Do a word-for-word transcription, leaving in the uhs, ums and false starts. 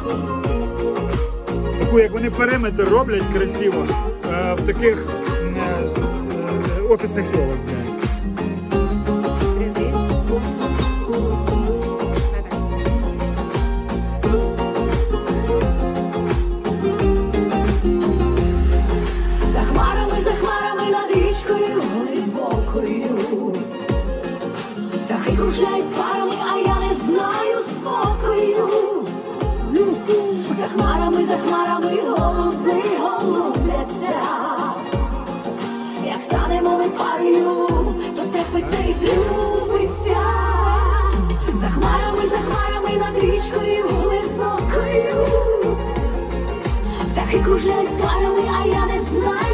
Таку, як вони периметр роблять красиво е, в таких е, е, офісних колах. За хмарами, за хмарами над річкою глибокою. Птахи кружляють парами, а я не знаю спокою. За хмарами, за хмарами голуби голубляться. Як станемо ми парою, то степиться і злюбиться. За хмарами, за хмарами над річкою глибокою. Птахи кружляють парами, а я не знаю